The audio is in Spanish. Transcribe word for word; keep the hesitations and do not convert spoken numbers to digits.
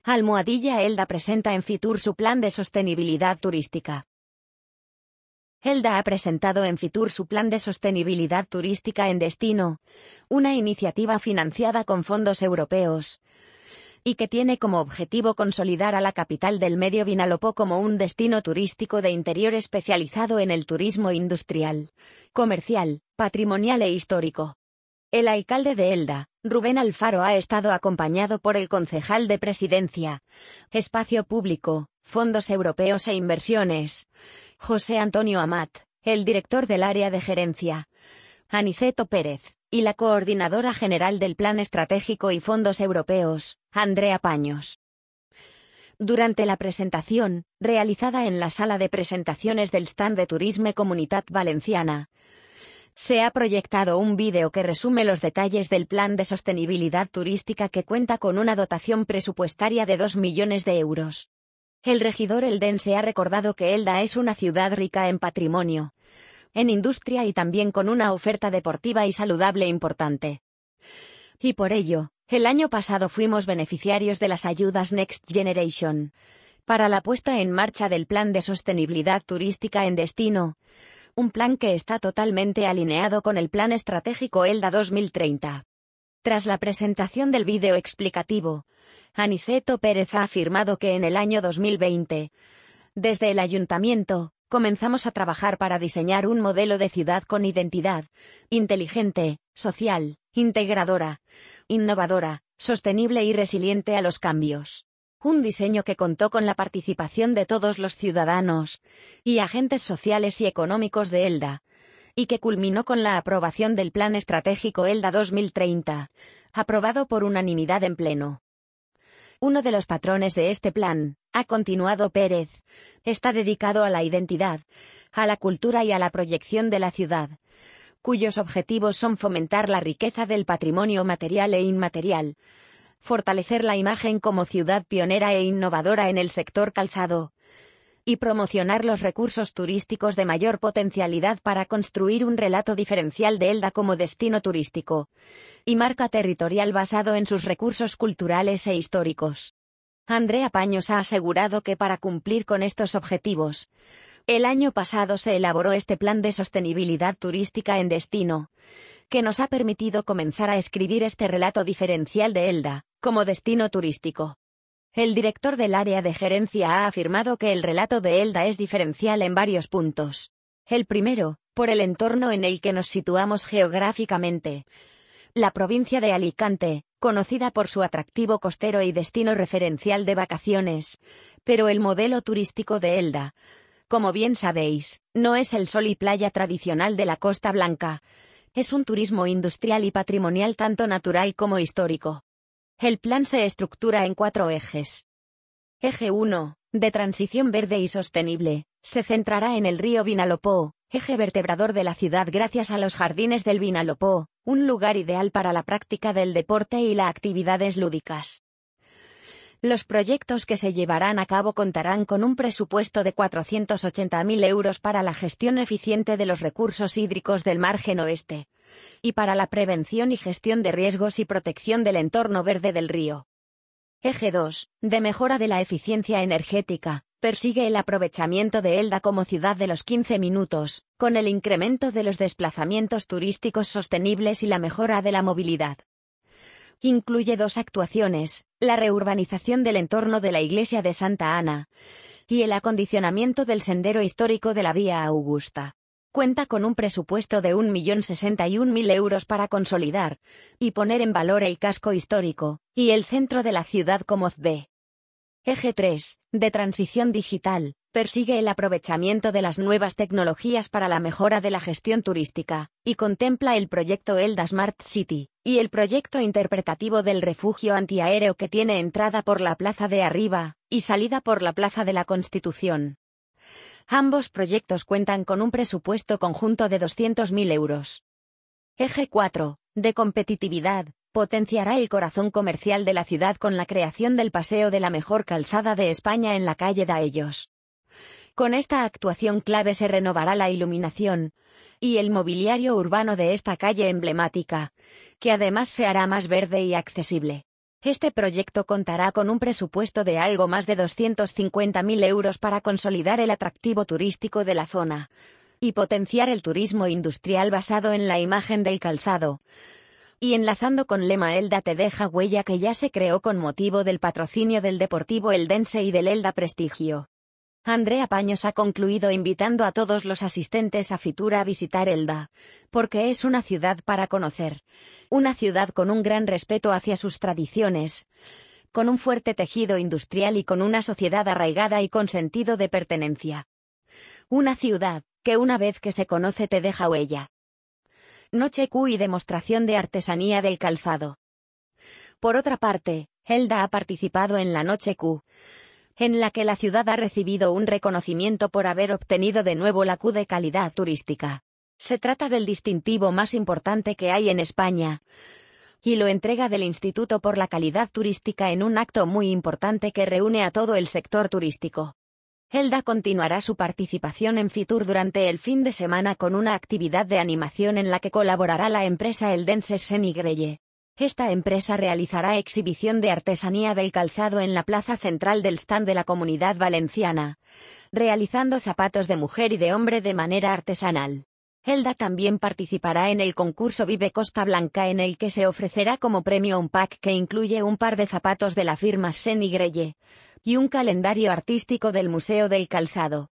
Almohadilla Elda presenta en Fitur su plan de sostenibilidad turística. Elda ha presentado en Fitur su plan de sostenibilidad turística en destino, una iniciativa financiada con fondos europeos, y que tiene como objetivo consolidar a la capital del Medio Vinalopó como un destino turístico de interior especializado en el turismo industrial, comercial, patrimonial e histórico. El alcalde de Elda, Rubén Alfaro, ha estado acompañado por el concejal de Presidencia, Espacio Público, Fondos Europeos e Inversiones, José Antonio Amat, el director del área de gerencia, Aniceto Pérez, y la coordinadora general del Plan Estratégico y Fondos Europeos, Andrea Paños. Durante la presentación, realizada en la sala de presentaciones del stand de Turisme Comunitat Valenciana, se ha proyectado un vídeo que resume los detalles del plan de sostenibilidad turística, que cuenta con una dotación presupuestaria de dos millones de euros. El regidor eldense ha recordado que Elda es una ciudad rica en patrimonio, en industria y también con una oferta deportiva y saludable importante. Y por ello, el año pasado fuimos beneficiarios de las ayudas Next Generation para la puesta en marcha del plan de sostenibilidad turística en destino, un plan que está totalmente alineado con el Plan Estratégico Elda dos mil treinta. Tras la presentación del vídeo explicativo, Aniceto Pérez ha afirmado que en el año dos mil veinte, desde el ayuntamiento, comenzamos a trabajar para diseñar un modelo de ciudad con identidad, inteligente, social, integradora, innovadora, sostenible y resiliente a los cambios. Un diseño que contó con la participación de todos los ciudadanos y agentes sociales y económicos de Elda, y que culminó con la aprobación del Plan Estratégico Elda dos mil treinta, aprobado por unanimidad en pleno. Uno de los patrones de este plan, ha continuado Pérez, está dedicado a la identidad, a la cultura y a la proyección de la ciudad, cuyos objetivos son fomentar la riqueza del patrimonio material e inmaterial, fortalecer la imagen como ciudad pionera e innovadora en el sector calzado, y promocionar los recursos turísticos de mayor potencialidad para construir un relato diferencial de Elda como destino turístico y marca territorial basado en sus recursos culturales e históricos. Andrea Paños ha asegurado que para cumplir con estos objetivos, el año pasado se elaboró este plan de sostenibilidad turística en destino, que nos ha permitido comenzar a escribir este relato diferencial de Elda como destino turístico. El director del área de gerencia ha afirmado que el relato de Elda es diferencial en varios puntos. El primero, por el entorno en el que nos situamos geográficamente. La provincia de Alicante, conocida por su atractivo costero y destino referencial de vacaciones, pero el modelo turístico de Elda, como bien sabéis, no es el sol y playa tradicional de la Costa Blanca, es un turismo industrial y patrimonial tanto natural como histórico. El plan se estructura en cuatro ejes. Eje uno, de transición verde y sostenible, se centrará en el río Vinalopó, eje vertebrador de la ciudad gracias a los jardines del Vinalopó, un lugar ideal para la práctica del deporte y las actividades lúdicas. Los proyectos que se llevarán a cabo contarán con un presupuesto de cuatrocientos ochenta mil euros para la gestión eficiente de los recursos hídricos del margen oeste, y para la prevención y gestión de riesgos y protección del entorno verde del río. Eje dos, de mejora de la eficiencia energética, persigue el aprovechamiento de Elda como ciudad de los quince minutos, con el incremento de los desplazamientos turísticos sostenibles y la mejora de la movilidad. Incluye dos actuaciones, la reurbanización del entorno de la iglesia de Santa Ana y el acondicionamiento del sendero histórico de la Vía Augusta. Cuenta con un presupuesto de un millón sesenta y un mil euros para consolidar y poner en valor el casco histórico y el centro de la ciudad como C B. Eje tres, de transición digital, persigue el aprovechamiento de las nuevas tecnologías para la mejora de la gestión turística, y contempla el proyecto Elda Smart City, y el proyecto interpretativo del refugio antiaéreo que tiene entrada por la Plaza de Arriba, y salida por la Plaza de la Constitución. Ambos proyectos cuentan con un presupuesto conjunto de doscientos mil euros. Eje cuatro, de competitividad, potenciará el corazón comercial de la ciudad con la creación del paseo de la mejor calzada de España en la calle Daellos. Con esta actuación clave se renovará la iluminación y el mobiliario urbano de esta calle emblemática, que además se hará más verde y accesible. Este proyecto contará con un presupuesto de algo más de doscientos cincuenta mil euros para consolidar el atractivo turístico de la zona y potenciar el turismo industrial basado en la imagen del calzado. Y enlazando con lema Elda te deja huella, que ya se creó con motivo del patrocinio del Deportivo Eldense y del Elda Prestigio. Andrea Paños ha concluido invitando a todos los asistentes a Fitur a visitar Elda, porque es una ciudad para conocer. Una ciudad con un gran respeto hacia sus tradiciones, con un fuerte tejido industrial y con una sociedad arraigada y con sentido de pertenencia. Una ciudad que una vez que se conoce te deja huella. Noche Q y demostración de artesanía del calzado. Por otra parte, Elda ha participado en la Noche Q, en la que la ciudad ha recibido un reconocimiento por haber obtenido de nuevo la Q de calidad turística. Se trata del distintivo más importante que hay en España, y lo entrega del Instituto por la Calidad Turística en un acto muy importante que reúne a todo el sector turístico. Elda continuará su participación en Fitur durante el fin de semana con una actividad de animación en la que colaborará la empresa eldense Senigrelle. Esta empresa realizará exhibición de artesanía del calzado en la plaza central del stand de la Comunidad Valenciana, realizando zapatos de mujer y de hombre de manera artesanal. Elda también participará en el concurso Vive Costa Blanca, en el que se ofrecerá como premio un pack que incluye un par de zapatos de la firma Senigrelle y un calendario artístico del Museo del Calzado.